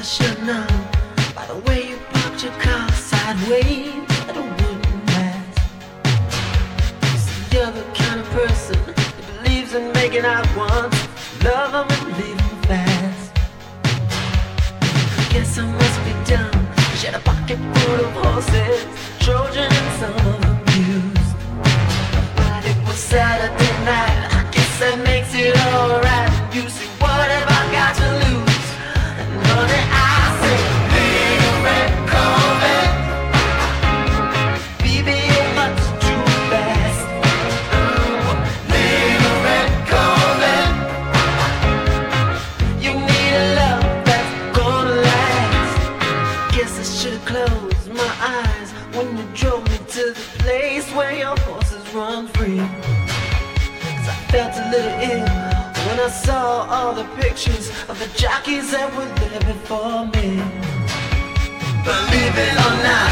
should know by the way you parked your car sideways at a wooden path. You're the kind of person that believes in making out once, love them and leave them fast. Guess I must be dumb. She had a pocket full of horses, Trojan and some of them used. But it was Saturday night, I guess that makes it alright. You see, what have I got to lose? And honey, I say, little red Corvette, baby, you're much too fast. Little red Corvette, you need a love that's gonna last. Guess I should've closed my eyes when you drove me to the place where your horses run free. 'Cause I felt a little ill when I saw all the pictures of the jockeys that were there before me. Believe it or not,